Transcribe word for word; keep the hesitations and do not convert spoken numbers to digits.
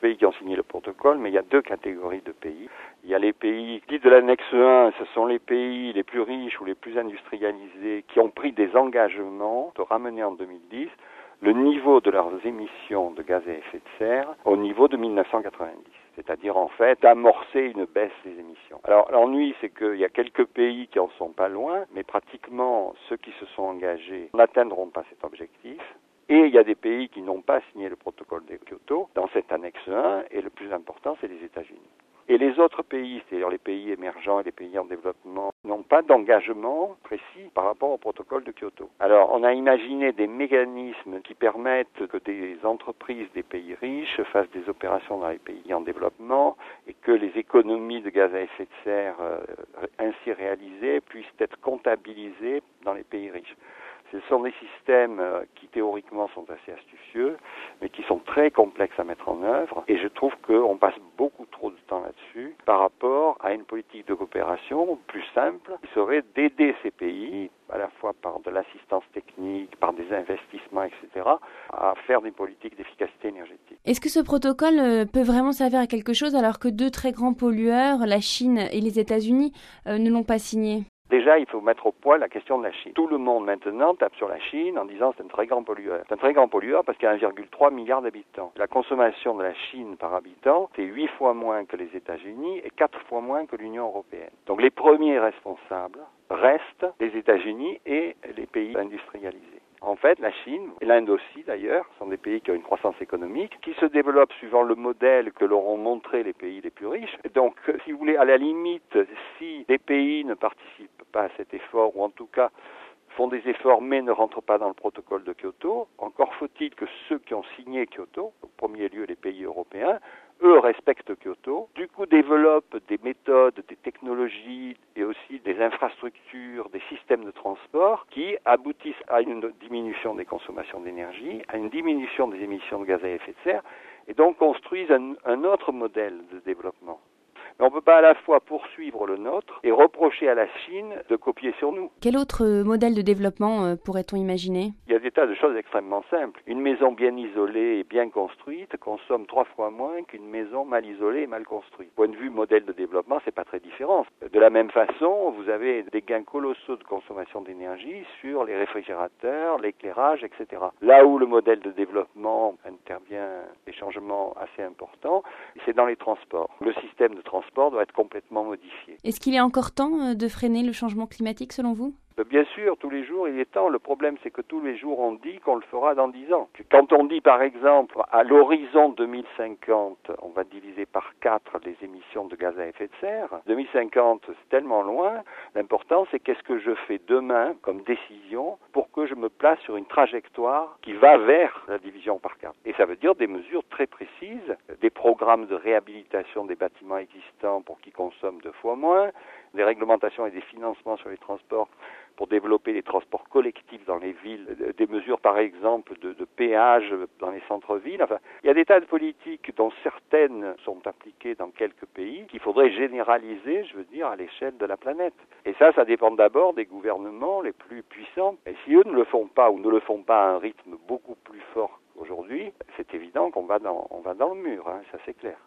pays qui ont signé le protocole, mais il y a deux catégories de pays. Il y a les pays dits de l'annexe un, ce sont les pays les plus riches ou les plus industrialisés qui ont pris des engagements de ramener en deux mille dix le niveau de leurs émissions de gaz à effet de serre au niveau de mille neuf cent quatre-vingt-dix. C'est-à-dire en fait d'amorcer une baisse des émissions. Alors l'ennui, c'est qu'il y a quelques pays qui en sont pas loin, mais pratiquement ceux qui se sont engagés n'atteindront pas cet objectif. Et il y a des pays qui n'ont pas signé le protocole de Kyoto dans cette annexe un, et le plus important, c'est les États-Unis. Et les autres pays, c'est-à-dire les pays émergents et les pays en développement, n'ont pas d'engagement précis par rapport au protocole de Kyoto. Alors, on a imaginé des mécanismes qui permettent que des entreprises des pays riches fassent des opérations dans les pays en développement et que les économies de gaz à effet de serre euh, ainsi réalisées puissent être comptabilisées dans les pays riches. Ce sont des systèmes qui théoriquement sont assez astucieux, mais qui sont très complexes à mettre en œuvre. Et je trouve qu'on passe beaucoup trop de temps là-dessus par rapport à une politique de coopération plus simple, qui serait d'aider ces pays, à la fois par de l'assistance technique, par des investissements, et cetera, à faire des politiques d'efficacité énergétique. Est-ce que ce protocole peut vraiment servir à quelque chose alors que deux très grands pollueurs, la Chine et les États-Unis, euh, ne l'ont pas signé ? Déjà, il faut mettre au point la question de la Chine. Tout le monde maintenant tape sur la Chine en disant que c'est un très grand pollueur. C'est un très grand pollueur parce qu'il y a un virgule trois milliard d'habitants. La consommation de la Chine par habitant, c'est huit fois moins que les États-Unis et quatre fois moins que l'Union européenne. Donc les premiers responsables restent les États-Unis et les pays industrialisés. En fait, la Chine, et l'Inde aussi d'ailleurs, sont des pays qui ont une croissance économique, qui se développent suivant le modèle que leur ont montré les pays les plus riches. Donc, si vous voulez, à la limite, si des pays ne participent pas à cet effort, ou en tout cas font des efforts mais ne rentrent pas dans le protocole de Kyoto, encore faut-il que ceux qui ont signé Kyoto, au premier lieu les pays européens, eux respectent Kyoto, du coup développent des méthodes, des technologies et aussi des infrastructures, des systèmes de transport qui aboutissent à une diminution des consommations d'énergie, à une diminution des émissions de gaz à effet de serre et donc construisent un, un autre modèle de développement. Mais on ne peut pas à la fois poursuivre le nôtre et reprocher à la Chine de copier sur nous. Quel autre modèle de développement euh, pourrait-on imaginer ? Il y a des tas de choses extrêmement simples. Une maison bien isolée et bien construite consomme trois fois moins qu'une maison mal isolée et mal construite. Point de vue modèle de développement, c'est pas très différent. De la même façon, vous avez des gains colossaux de consommation d'énergie sur les réfrigérateurs, l'éclairage, et cetera. Là où le modèle de développement intervient des changements assez importants, c'est dans les transports. Le système de transport doit être complètement modifié. Est-ce qu'il est encore temps de freiner le changement climatique selon vous ? Bien sûr, tous les jours, il est temps. Le problème, c'est que tous les jours, on dit qu'on le fera dans dix ans. Quand on dit, par exemple, à l'horizon deux mille cinquante, on va diviser par quatre les émissions de gaz à effet de serre. deux mille cinquante, c'est tellement loin. L'important, c'est qu'est-ce que je fais demain comme décision pour que je me place sur une trajectoire qui va vers la division par quatre. Et ça veut dire des mesures très précises, des programmes de réhabilitation des bâtiments existants pour qu'ils consomment deux fois moins, des réglementations et des financements sur les transports pour développer les transports collectifs dans les villes, des mesures par exemple de, de péage dans les centres-villes. Enfin, il y a des tas de politiques dont certaines sont appliquées dans quelques pays qu'il faudrait généraliser, je veux dire, à l'échelle de la planète. Et ça, ça dépend d'abord des gouvernements les plus puissants. Et si eux ne le font pas ou ne le font pas à un rythme beaucoup plus fort qu'aujourd'hui, c'est évident qu'on va dans, on va dans le mur, hein, ça c'est clair.